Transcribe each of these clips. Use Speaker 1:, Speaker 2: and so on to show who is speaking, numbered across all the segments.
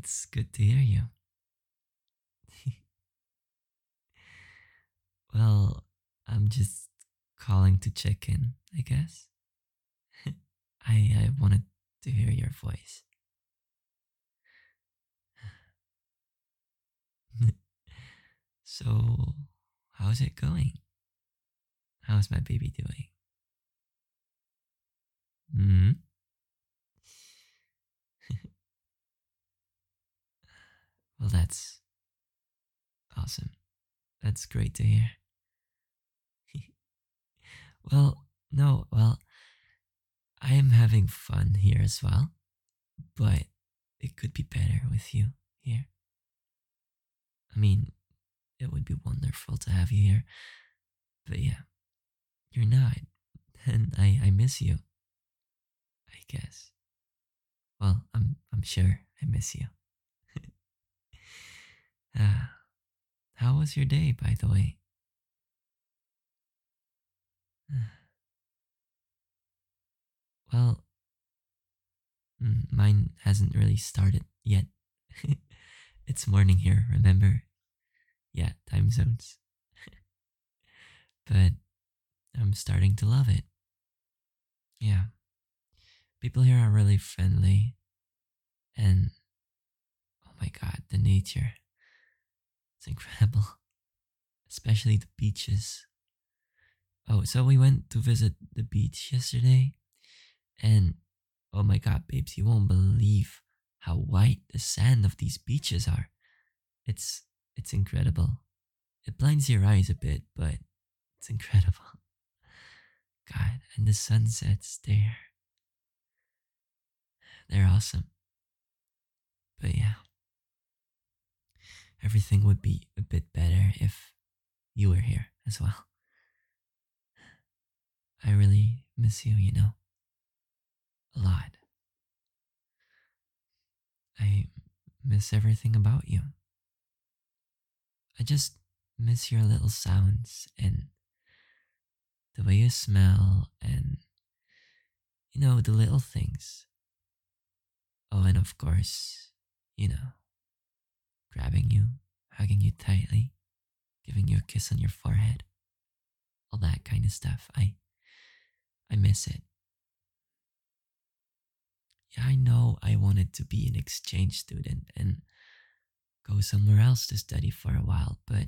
Speaker 1: It's good to hear you. Well, I'm just calling to check in, I guess. I wanted to hear your voice. So, how's it going? How's my baby doing? Hmm. Well, that's awesome. That's great to hear. Well, no, well, I am having fun here as well, but it could be better with you here. I mean, it would be wonderful to have you here, but yeah, you're not, and I miss you. I guess. Well, I'm sure I miss you. Ah, how was your day, by the way? Well, mine hasn't really started yet. It's morning here, remember? Yeah, time zones. But I'm starting to love it. Yeah, people here are really friendly, and oh my god, the nature. It's incredible, especially the beaches. Oh, so we went to visit the beach yesterday, and oh my god, babes, you won't believe how white the sand of these beaches are. It's it's incredible. It blinds your eyes a bit, but it's incredible. God, and the sunsets they're awesome. But yeah, everything would be a bit better if you were here as well. I really miss you, a lot. I miss everything about you. I just miss your little sounds and the way you smell and, the little things. Oh, and of course, grabbing you, hugging you tightly, giving you a kiss on your forehead, all that kind of stuff. I miss it. Yeah, I know I wanted to be an exchange student and go somewhere else to study for a while, but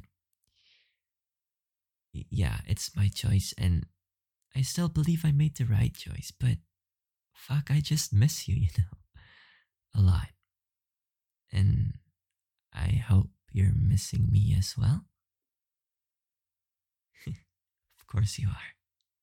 Speaker 1: yeah, it's my choice and I still believe I made the right choice, but fuck, I just miss you, a lot. And I hope you're missing me as well. Of course you are,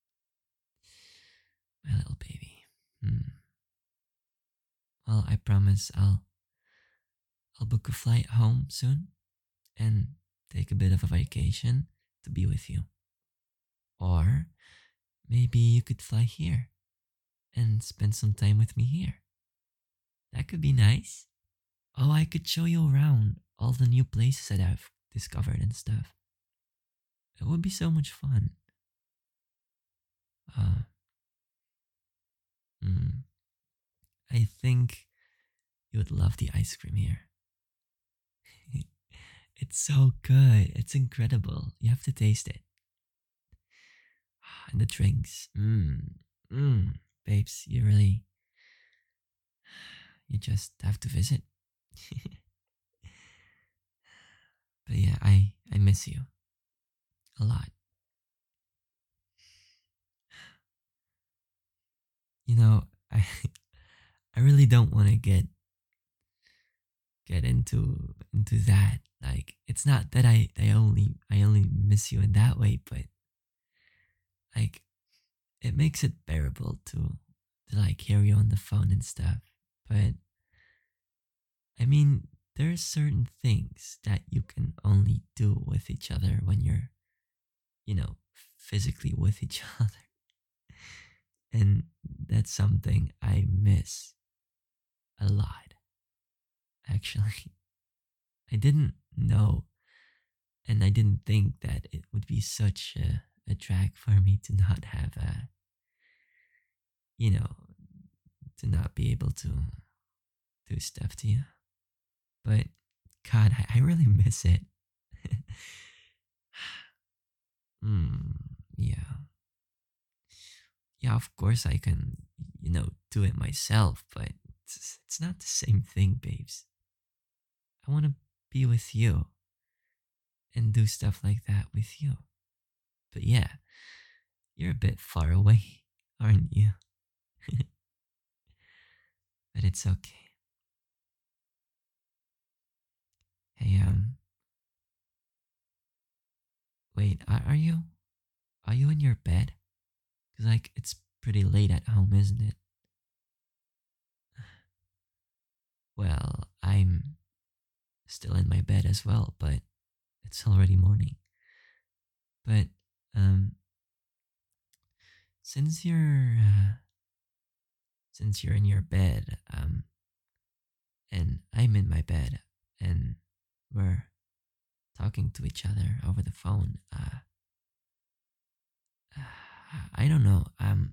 Speaker 1: my little baby. Hmm. Well, I promise I'll book a flight home soon and take a bit of a vacation to be with you. Or maybe you could fly here and spend some time with me here. That could be nice. Oh, I could show you around all the new places that I've discovered and stuff. It would be so much fun. Uh, mm, I think you would love the ice cream here. It's so good. It's incredible. You have to taste it. And the drinks. Babes, you just have to visit. But yeah, I miss you a lot. You know, I I really don't want to get into that. Like, it's not that I only miss you in that way, but like, it makes it bearable to like hear you on the phone and stuff. But I mean, there are certain things that you can only do with each other when you're, you know, physically with each other. And that's something I miss a lot, actually. I didn't know and I didn't think that it would be such a drag for me to not have you know, to not be able to do stuff to you. But God, I really miss it. Yeah. Yeah, of course I can, do it myself, but it's not the same thing, babes. I want to be with you and do stuff like that with you. But yeah, you're a bit far away, aren't you? But it's okay. Hey, wait, are you in your bed? Cause like it's pretty late at home, isn't it? Well, I'm still in my bed as well, but it's already morning. But um, since you're in your bed, and I'm in my bed, and we're talking to each other over the phone, I don't know.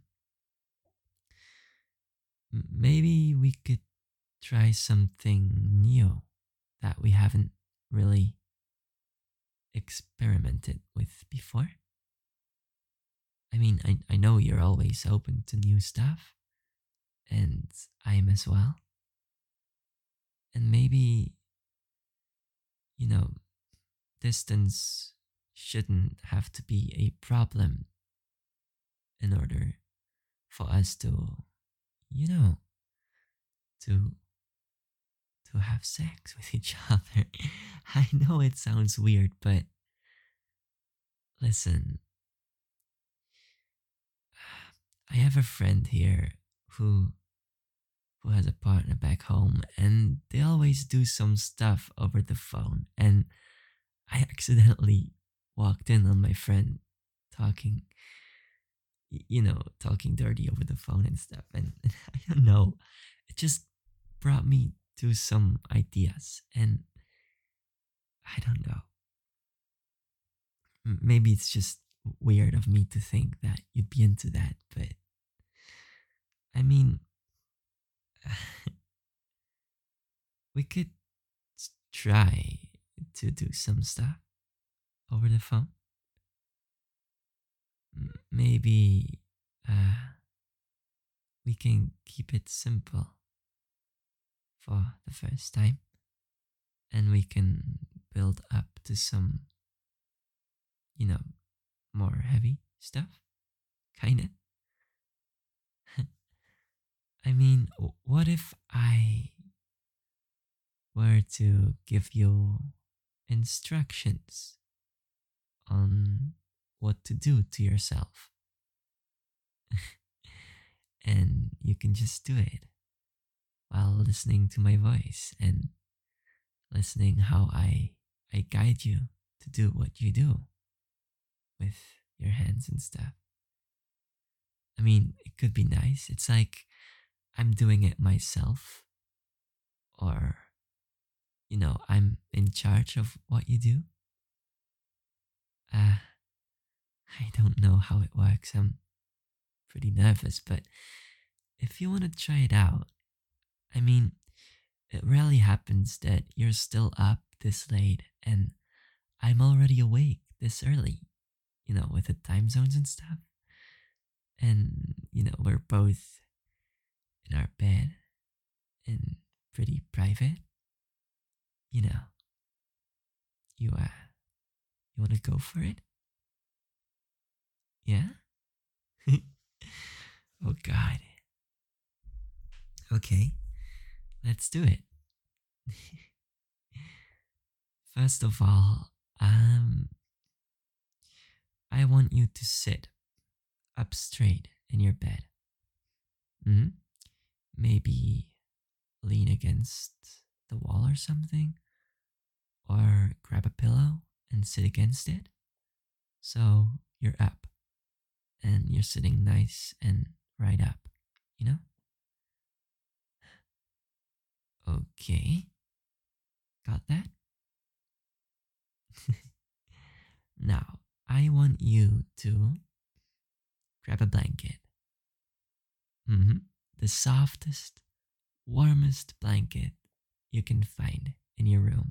Speaker 1: Maybe we could try something new that we haven't really experimented with before. I mean, I know you're always open to new stuff, and I am as well. And maybe, you know, distance shouldn't have to be a problem in order for us to, you know, to to have sex with each other. I know it sounds weird, but listen, I have a friend here who who has a partner back home, and they always do some stuff over the phone, and I accidentally walked in on my friend talking, talking dirty over the phone and stuff. And I don't know, it just brought me to some ideas. And I don't know, maybe it's just weird of me to think that you'd be into that. But I mean, we could try to do some stuff over the phone. Maybe we can keep it simple for the first time, and we can build up to some, you know, more heavy stuff, kinda. I mean, what if I were to give you instructions on what to do to yourself, and you can just do it while listening to my voice and listening how I guide you to do what you do with your hands and stuff. I mean, it could be nice. It's like I'm doing it myself, or I'm in charge of what you do. Uh, I don't know how it works. I'm pretty nervous, but if you want to try it out, I mean, it rarely happens that you're still up this late and I'm already awake this early, with the time zones and stuff. And, we're both in our bed and pretty private. You know, you want to go for it? Yeah? Oh, God. Okay, let's do it. First of all, I want you to sit up straight in your bed. hmm Maybe lean against the wall or something, or grab a pillow and sit against it. So you're up and you're sitting nice and right up, you know? Okay, got that? Now, I want you to grab a blanket. hmm The softest, warmest blanket you can find. in your room.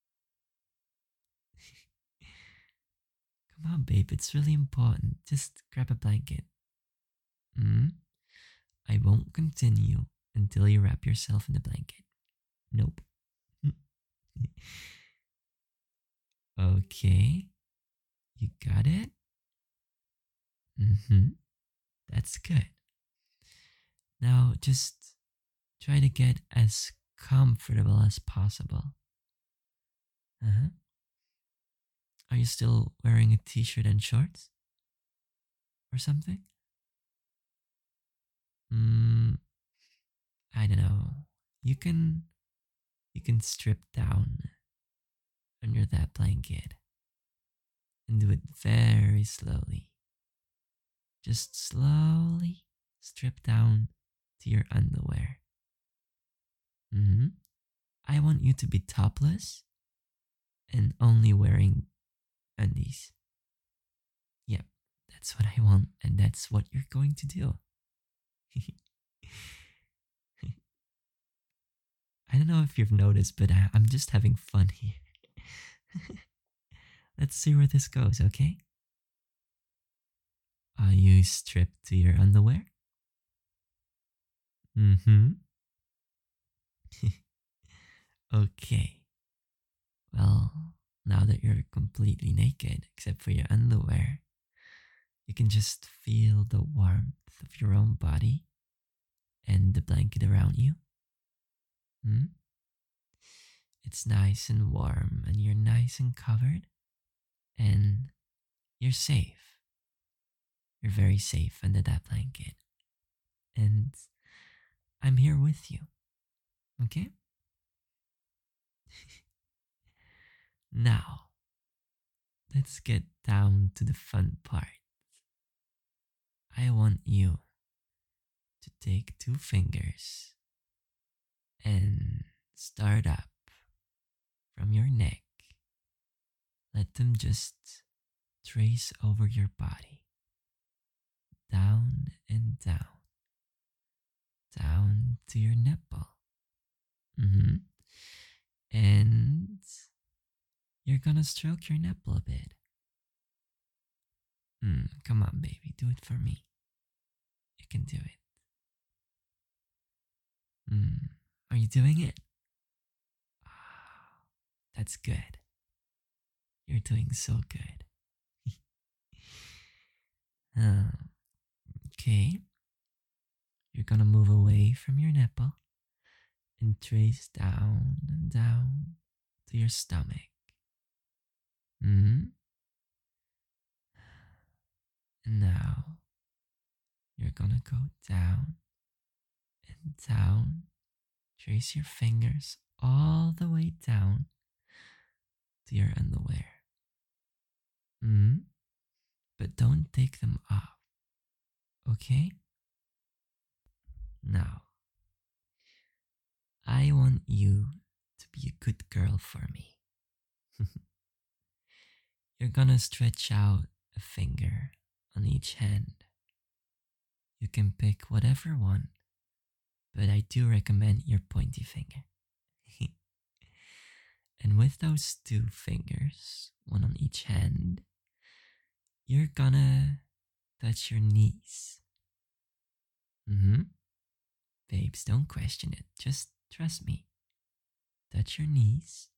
Speaker 1: Come on, babe, it's really important. Just grab a blanket. Hmm? I won't continue until you wrap yourself in the blanket. Nope. Okay, you got it? Mm-hmm. That's good. Now just try to get as comfortable as possible. Uh-huh. Are you still wearing a t-shirt and shorts? Or something? Mm, I don't know. You can you can strip down under that blanket and do it very slowly. Just slowly strip down to your underwear. Hmm. I want you to be topless and only wearing undies. Yep, that's what I want, and that's what you're going to do. I don't know if you've noticed, but I'm just having fun here. Let's see where this goes, okay? Are you stripped to your underwear? Mm hmm. Okay. Well, now that you're completely naked, except for your underwear, you can just feel the warmth of your own body and the blanket around you. Hmm? It's nice and warm, and you're nice and covered, and you're safe. You're very safe under that blanket. And I'm here with you, okay? Now, let's get down to the fun part. I want you to take two fingers and start up from your neck. Let them just trace over your body, down and down, down to your nipple. Hmm. And you're gonna stroke your nipple a bit. Come on, baby, do it for me. You can do it. Are you doing it? Ah, that's good. You're doing so good. Uh, okay, you're gonna move away from your nipple and trace down and down to your stomach. Hmm. And now you're gonna go down and down. Trace your fingers all the way down to your underwear. Hmm. But don't take them off, okay? Now, I want you to be a good girl for me. You're gonna stretch out a finger on each hand. You can pick whatever one, but I do recommend your pointy finger. And with those two fingers, one on each hand, you're gonna touch your knees. Mm-hmm. Babes, don't question it. Just trust me. Touch your knees.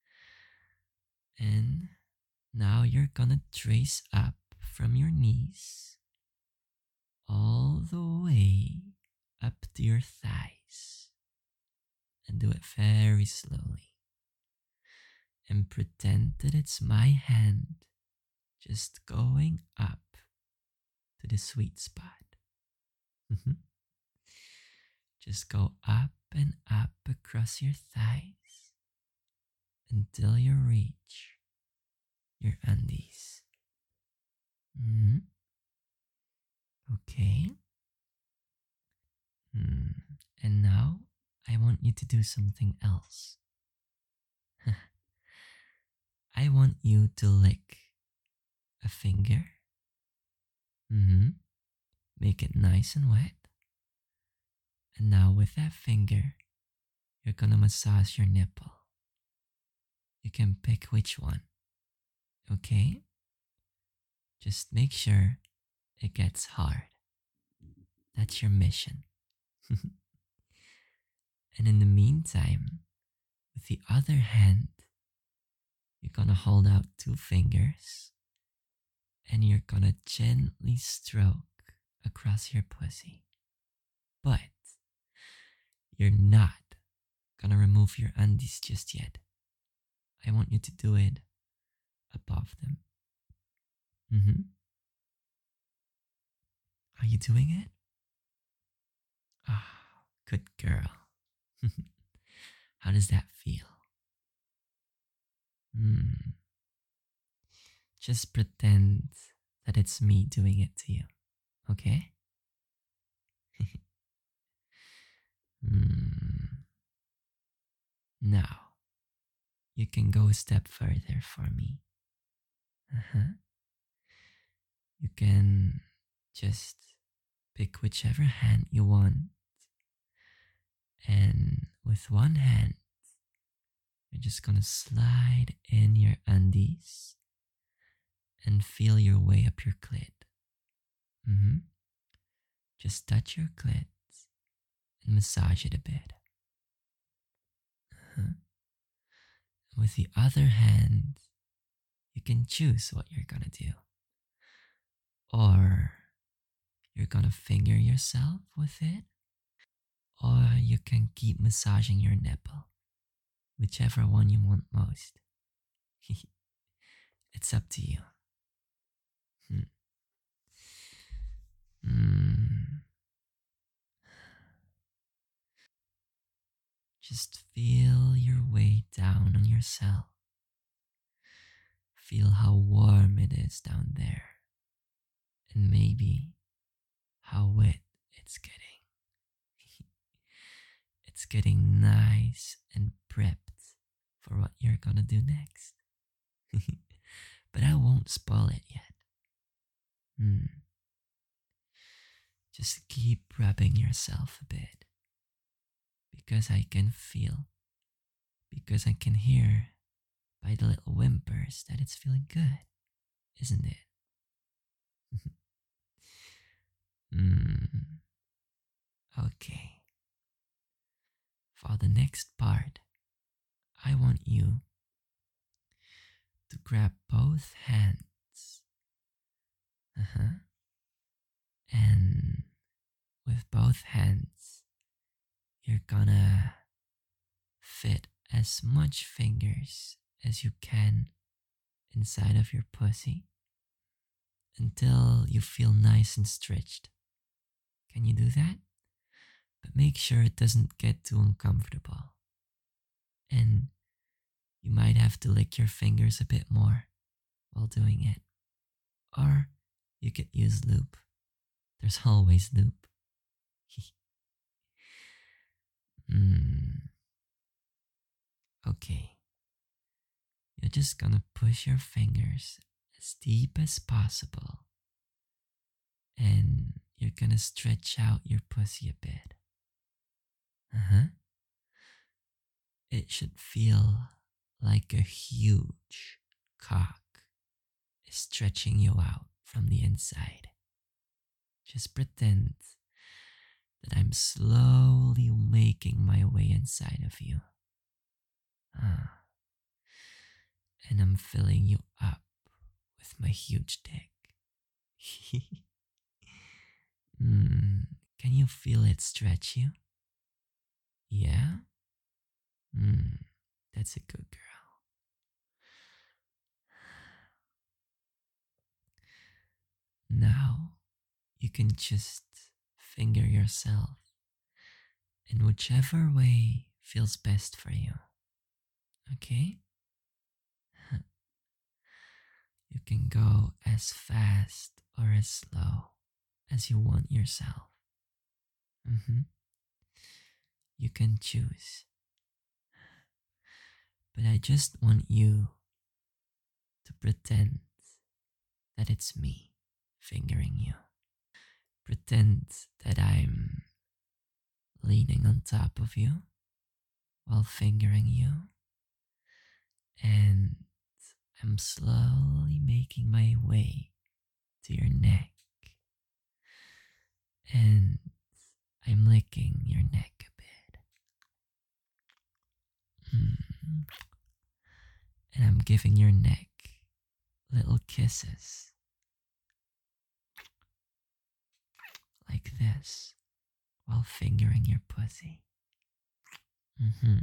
Speaker 1: And now you're gonna trace up from your knees all the way up to your thighs. And do it very slowly. And pretend that it's my hand just going up to the sweet spot. Mhm. Just go up and up across your thighs until you reach your undies. Mhm. Okay. And now I want you to do something else. I want you to lick a finger. Make it nice and wet. And now with that finger, you're gonna massage your nipple. you can pick which one, okay? Just make sure it gets hard. That's your mission. And in the meantime, with the other hand, you're gonna hold out two fingers and you're gonna gently stroke across your pussy. But you're not gonna remove your undies just yet. I want you to do it above them. Mm-hmm. Are you doing it? Ah, good girl. How does that feel? Hmm. Just pretend that it's me doing it to you, okay? Hmm. Now, you can go a step further for me. Uh-huh. You can just pick whichever hand you want, and with one hand, you're just gonna slide in your undies and feel your way up your clit. Mm-hmm. Just touch your clit and massage it a bit. Uh-huh. With the other hand, you can choose what you're gonna do. Or you're gonna finger yourself with it, or you can keep massaging your nipple, whichever one you want most. It's up to you. Hmm. Mm. Just feel your way down on yourself. Feel how warm it is down there, and maybe how wet it's getting. It's getting nice and prepped for what you're gonna do next. But I won't spoil it yet. Hmm. Just keep rubbing yourself a bit because I can feel, because I can hear by the little whimpers that it's feeling good, isn't it? Hmm. Okay. For the next part, I want you to grab both hands. Uh-huh. And with both hands, you're gonna fit as much fingers as you can inside of your pussy until you feel nice and stretched. Can you do that? But make sure it doesn't get too uncomfortable. And you might have to lick your fingers a bit more while doing it. Or you could use lube. There's always lube. mm, okay. You're just gonna push your fingers as deep as possible. And you're gonna stretch out your pussy a bit. Uh huh. It should feel like a huge cock is stretching you out from the inside. Just pretend that I'm slowly making my way inside of you. Ah, and I'm filling you up with my huge dick. mm, can you feel it stretch you? Yeah? That's a good girl. Now you can just finger yourself in whichever way feels best for you. Okay? You can go as fast or as slow as you want yourself. hmm You can choose. But I just want you to pretend that it's me fingering you. Pretend that I'm leaning on top of you while fingering you, And I'm slowly making my way to your neck. And I'm licking your neck a bit. Mm. And I'm giving your neck little kisses. Like this. While fingering your pussy. Mm-hmm.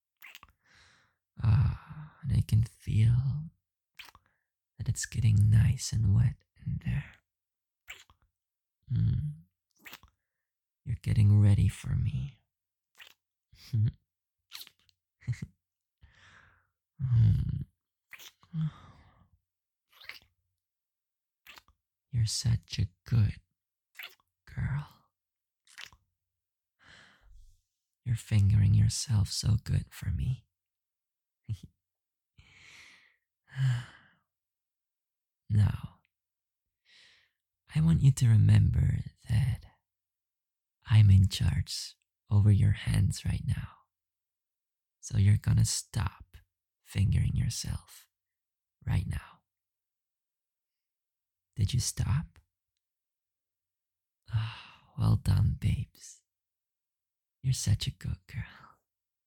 Speaker 1: Ah, and I can feel that it's getting nice and wet in there. Mm. You're getting ready for me. Mm. You're such a good girl. You're fingering yourself so good for me. Now, I want you to remember that I'm in charge over your hands right now. So you're gonna stop fingering yourself right now. Did you stop? Ah, well done, babes. You're such a good girl.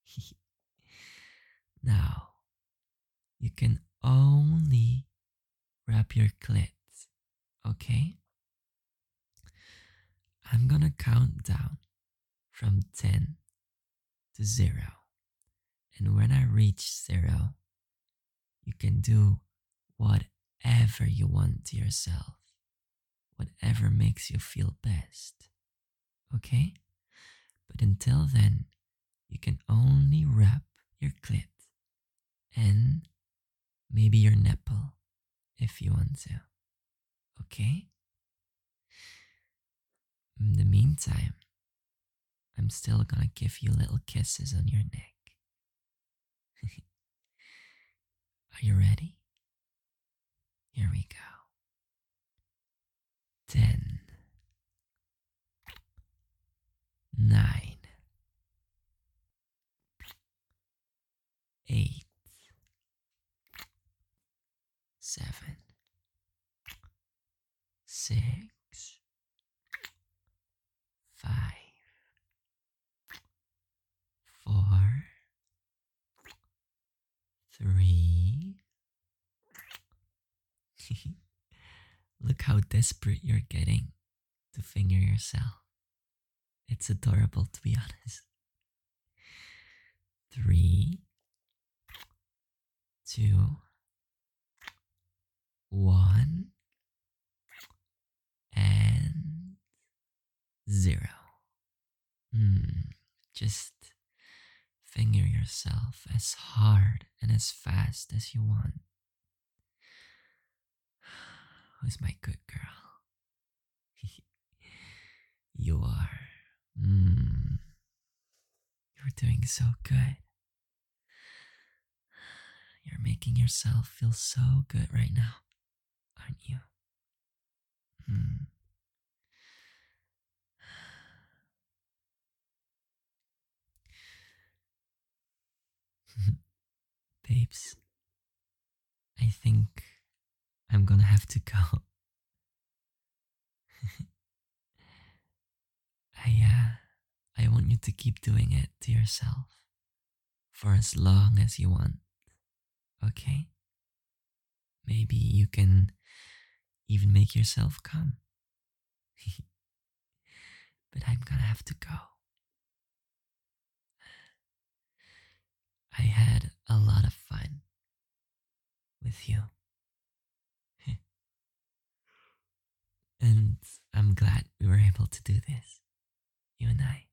Speaker 1: Now, you can only wrap your clit, okay? I'm gonna count down from 10 to 0. And when I reach 0, you can do whatever you want to yourself, whatever makes you feel best, okay? But until then, you can only wrap your clit and maybe your nipple if you want to, okay? In the meantime, I'm still gonna give you little kisses on your neck. Are you ready? Here we go. 10, 9, 8, 7, 6, 5, 4, 3. Look how desperate you're getting to finger yourself. It's adorable, to be honest. 3, 2, 1, and 0. Just finger yourself as hard and as fast as you want. Who's my good girl? You are. You're doing so good. You're making yourself feel so good right now, aren't you? Babes, I think I'm gonna have to go. I want you to keep doing it to yourself for as long as you want. Okay? Maybe you can even make yourself come. But I'm gonna have to go. I had a lot of fun with you. And I'm glad we were able to do this, you and I.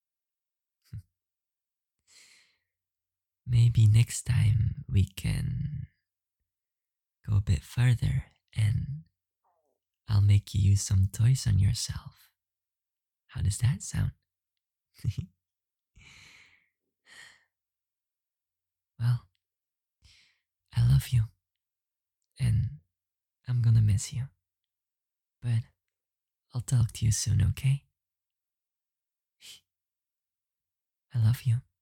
Speaker 1: Maybe next time we can go a bit further and I'll make you use some toys on yourself. How does that sound? Well, I love you and I'm gonna miss you. But I'll talk to you soon, okay? I love you.